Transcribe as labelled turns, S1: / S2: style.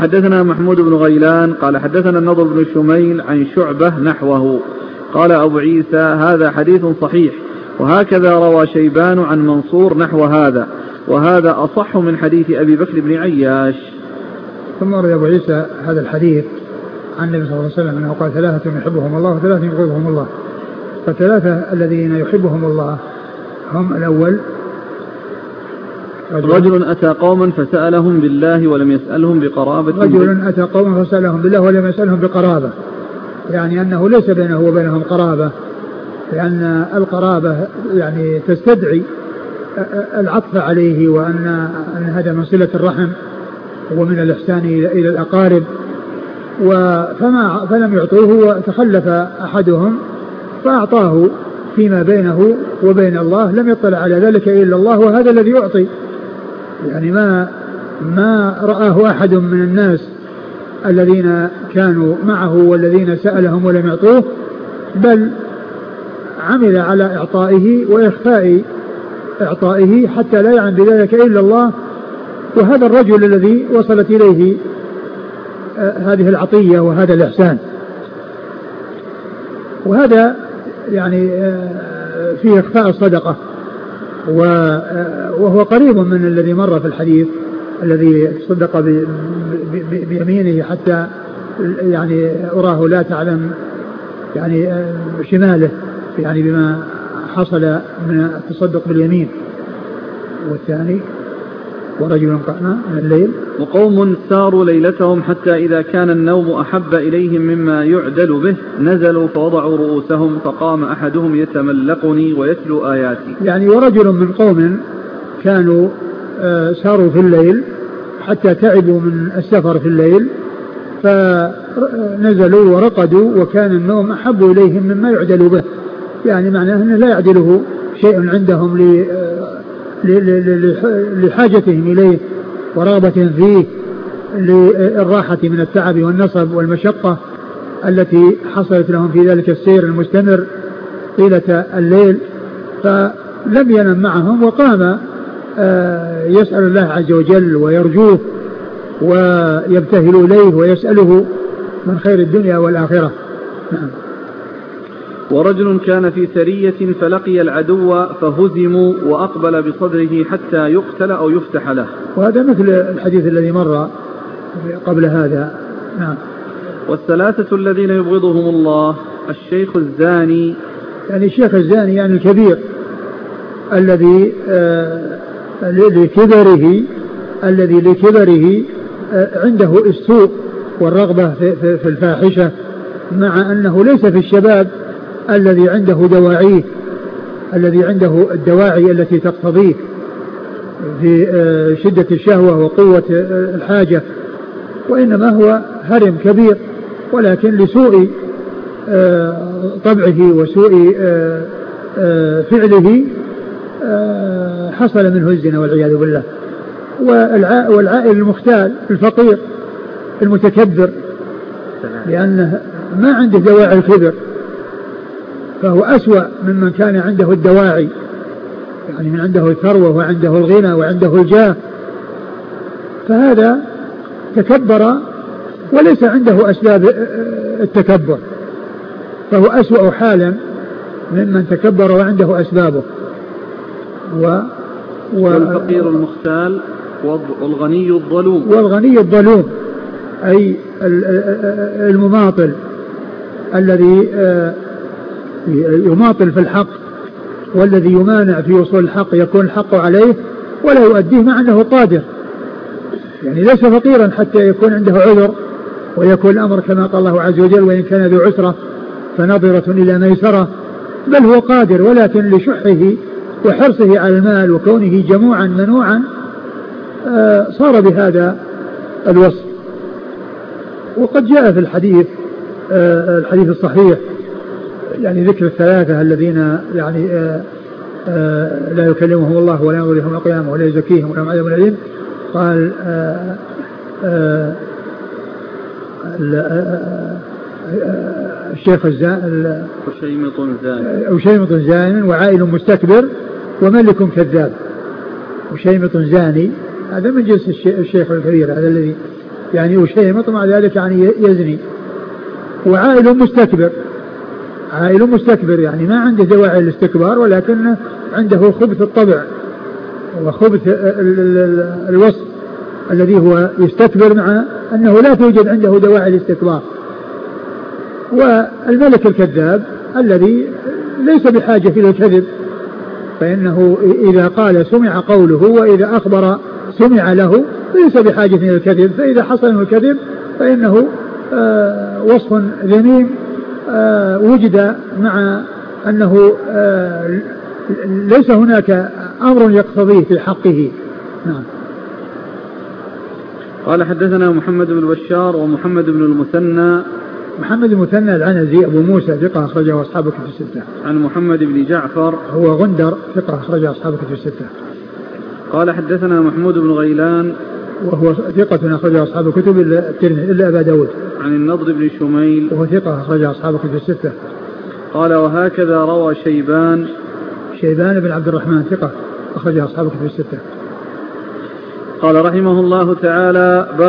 S1: حدثنا محمود بن غيلان قال حدثنا النضر بن شميل عن شعبة نحوه. قال أبو عيسى هذا حديث صحيح، وهكذا روى شيبان عن منصور نحو هذا، وهذا أصح من حديث أبي بكر بن عياش.
S2: ثم روى أبو عيسى هذا الحديث عن النبي صلى الله عليه وسلم أنه قال 3 يحبهم الله و3 يبغضهم الله. فالثلاثة الذين يحبهم الله هم: الأول
S1: رجل أتى قوما فسألهم بالله ولم يسألهم بقرابة.
S2: رجل أتى قوما فسألهم بالله ولم يسألهم بقرابة، يعني أنه ليس بينه وبينهم قرابة، لأن القرابة يعني تستدعي العطف عليه، وأن هذا من صلة الرحم ومن الإحسان إلى الأقارب. فلم يعطوه وتخلف أحدهم فأعطاه فيما بينه وبين الله، لم يطلع على ذلك إلا الله، وهذا الذي يعطي. يعني ما رآه أحد من الناس الذين كانوا معه والذين سألهم ولم يعطوه، بل عمل على إعطائه وإخفاء إعطائه حتى لا يعلم بذلك إلا الله. وهذا الرجل الذي وصلت إليه هذه العطية وهذا الإحسان، وهذا يعني فيه إخفاء الصدقة، وهو قريب من الذي مر في الحديث الذي تصدق بيمينه حتى يعني أراه لا تعلم يعني شماله، يعني بما حصل من التصدق باليمين. والثاني ورجل قام من الليل
S1: وقوم ساروا ليلتهم حتى إذا كان النوم أحب إليهم مما يعدل به نزلوا فوضعوا رؤوسهم فقام أحدهم يتملقني ويتلو آياتي.
S2: يعني ورجل من قوم كانوا ساروا في الليل حتى تعبوا من السفر في الليل فنزلوا ورقدوا وكان النوم أحب إليهم مما يعدل به، يعني معناه أنه لا يعدله شيء عندهم لحاجتهم إليه ورغبتهم فيه للراحة من التعب والنصب والمشقة التي حصلت لهم في ذلك السير المستمر طيلة الليل. فلم ينم معهم وقام يسأل الله عز وجل ويرجوه ويبتهل إليه ويسأله من خير الدنيا والآخرة. نعم.
S1: ورجل كان في سرية فلقي العدو فهزموا وأقبل بصدره حتى يقتل أو يفتح له.
S2: وهذا مثل الحديث الذي مر قبل هذا. نعم.
S1: والثلاثة الذين يبغضهم الله: الشيخ الزاني،
S2: يعني الشيخ الزاني يعني الكبير الذي لكبره عنده السوء والرغبة في الفاحشة، مع أنه ليس في الشباب الذي عنده دواعيه، الذي عنده الدواعي التي تقتضيه في شدة الشهوة وقوة الحاجة، وإنما هو هرم كبير، ولكن لسوء طبعه وسوء فعله حصل منه الزنا والعياذ بالله. والعائل المختال الفقير المتكبر، لأنه ما عنده دواعي الكبر، فهو أسوأ ممن كان عنده الدواعي، يعني من عنده الثروة وعنده الغنى وعنده الجاه، فهذا تكبر وليس عنده أسباب التكبر، فهو أسوأ حالا ممن تكبر وعنده أسبابه.
S1: والفقير المختال والغني الظلوم.
S2: والغني الظلوم أي المماطل الذي يماطل في الحق، والذي يمانع في وصول الحق يكون الحق عليه ولا يؤديه مع أنه قادر، يعني ليس فقيرا حتى يكون عنده عذر ويكون الأمر كما قال الله عز وجل: وإن كان ذو عسرة فنظرة إلى ميسرة، بل هو قادر، ولكن لشحه وحرصه على المال وكونه جموعا منوعا صار بهذا الوصف. وقد جاء في الحديث الصحيح يعني ذكر الثلاثة الذين يعني لا يكلمهم الله ولا ينظر إليهم القيامة ولا يزكيهم ولا عذاب أليم. قال الشيخ وشيمط زان وعائل مستكبر وملك كذاب. وشيمط زاني هذا من جنس الشيخ الكبير، هذا الذي يعني أشيمط مع ذلك يعني يزني. وعائل مستكبر، عائل مستكبر يعني ما عنده دواعي الاستكبار، ولكن عنده خبث الطبع وخبث الوصف الذي هو يستكبر مع أنه لا توجد عنده دواعي الاستكبار. والملك الكذاب الذي ليس بحاجة إلى الكذب، فإنه إذا قال سمع قوله، وإذا أخبر سمع له، ليس بحاجة إلى الكذب. فإذا حصل من الكذب فإنه وصف ذميم وجد مع أنه ليس هناك أمر يقتضيه في حقه. نعم.
S1: قال حدثنا محمد بن بشار ومحمد بن المثنى.
S2: محمد المثنى العنزي أبو موسى ثقة أخرجه أصحاب الكتب الستة.
S1: عن محمد بن جعفر
S2: هو غندر ثقة أخرجه أصحاب الكتب الستة.
S1: قال حدثنا محمود بن غيلان
S2: وهو ثقة أخرجه أصحاب الكتب إلا أبا داود.
S1: عن النضر بن شميل
S2: وهو ثقة أخرجه أصحاب الكتب الستة.
S1: قال وهكذا روى شيبان
S2: بن عبد الرحمن ثقة أخرجه أصحاب الكتب الستة.
S1: قال رحمه الله تعالى